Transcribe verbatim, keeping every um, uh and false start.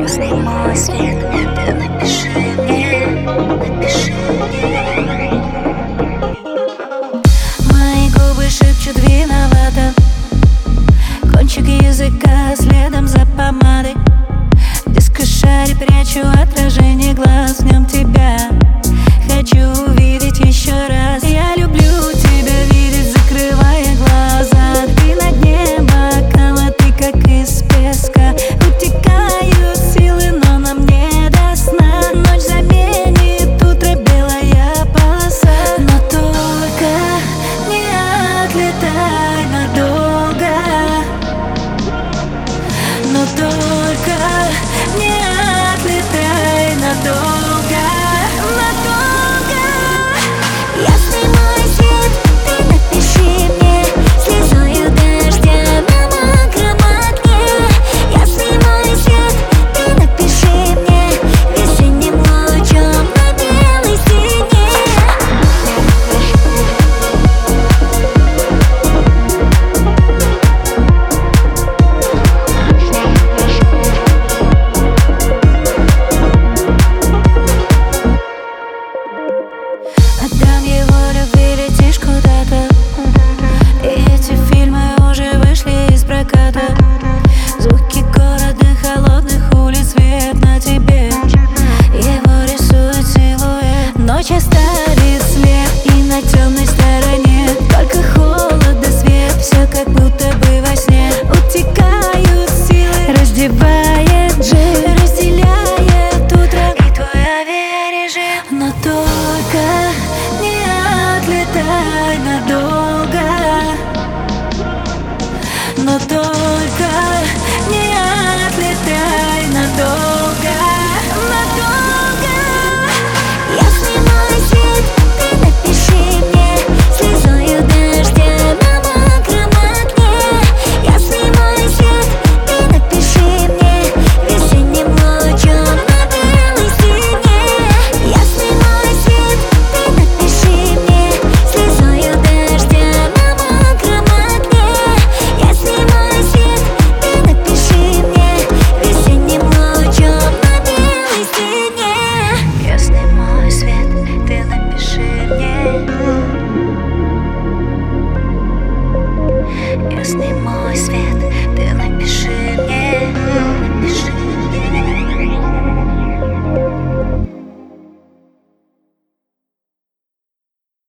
Ясный мой свет, ты напиши мне, напиши мне. Мои губы шепчут виновата, кончик языка следом за помадой. В дискошаре прячу отражение глаз, в нем тебя хочу увидеть еще раз. Я люблю тебя видеть, закрывая глаза. Ты на дне бокала, ты как из песка. Утекают силы, но нам не до сна. Ночь заменит утро, белая полоса. Но только не отлетай надолго. Но только не отлетай надолго. Надолго. Ясный мой свет, ты напиши мне слезою дождя на мокром окне. Ясный мой свет, ты напиши мне весенним лучом на белой стене. Отдам его любви, летишь куда-то. И эти фильмы уже вышли из проката. Звуки города, холодных улиц, свет на тебе. Его рисует силуэт. Ночь оставит след, и на темной стороне только холод да свет. Все как будто бы во сне. Утекают силы, раздевает жир, разделяет утро и твой авиарежим. Но только не отлетай надолго. Но только